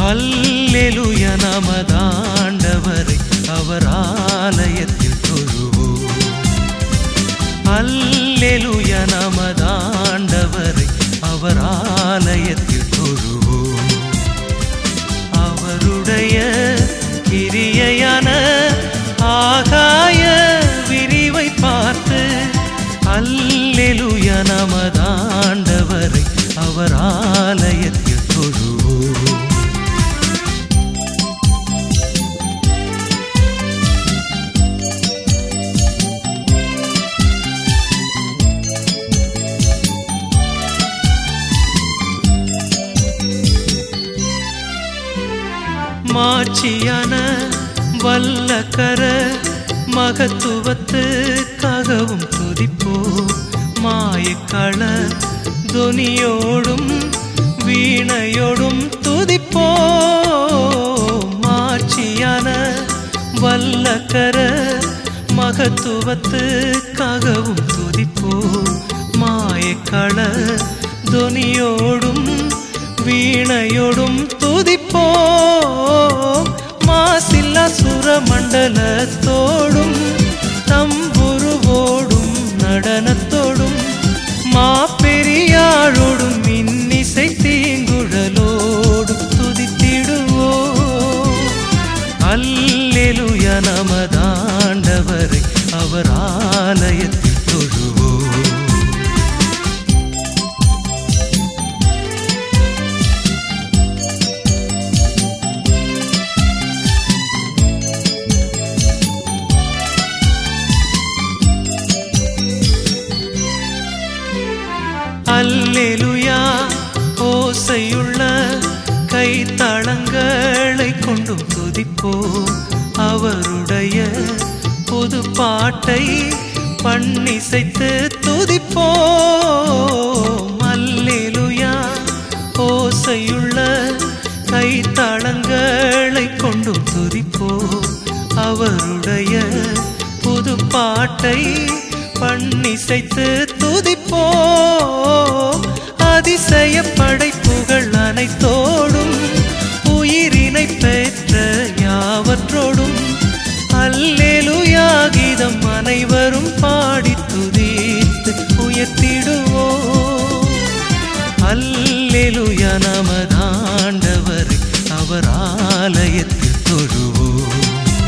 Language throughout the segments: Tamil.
அல்லேலூயா நமதாண்டவரை அவர் ஆலயத்தில் தொழுவோம். அல்லேலூயா நமதாண்டவரை அவர் ஆலயத்தில் தொழுவோம். அவருடைய கிரியையான ஆகாய விரிவை பார்த்து அல்லேலூயா நமதாண்டவரை அவர் ஆலயத்தில் தொழுவோம். மாட்சியான வல்லக்கர மகத்துவத்துக்காகவும் துதிப்போம். மாயக்கள தொனியோடும் வீணையோடும் துதிப்போம். மாட்சியான வல்லக்கர மகத்துவத்துக்காகவும் துதிப்போம். மாயக்கள தொனியோடும் வீணையோடும் துதிப்போம். மாசில்லா சுரமண்டலத்தோடும் தம்புருவோடும் நடனத்தோடும் மாப்பெரியாழோடும் இன்னிசை தீங்குழலோடும் துதித்திடுவோம். அல்லேலூயா நமதாண்டவரை அவர் ஆலயத்தில் தொழுவோம். அல்லேலூயா ஓசையுள்ள கைத்தளங்களை கொண்டும் துதிப்போம். அவருடைய புது பாட்டை பண்ணிசைத்து துதிப்போம். அல்லேலூயா ஓசையுள்ள கைத்தளங்களை கொண்டும் துதிப்போம். அவருடைய புது பாட்டை பண்ணிசைத்து துதிப்போம். அதிசய படைப்புகள் அனைத்தோடும் உயிரினை பெற்ற யாவற்றோடும் அல்லேலூயா கீதம் அனைவரும் பாடி துதித்து உயர்த்திடுவோம். அல்லேலூயா நமதாண்டவரை அவர் ஆலயத்தில் தொழுவோம்.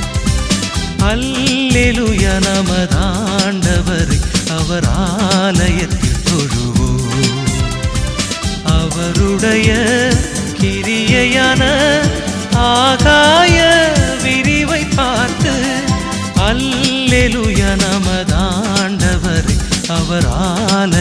அல்லேலூயா நமதாண்டவரை அவர் ஆலயத்தில் தொழுவோம். அவருடைய கிரியையான ஆகாய விரிவை பார்த்து அல்லேலூயா நமதாண்டவரை அவர் ஆலயத்தில்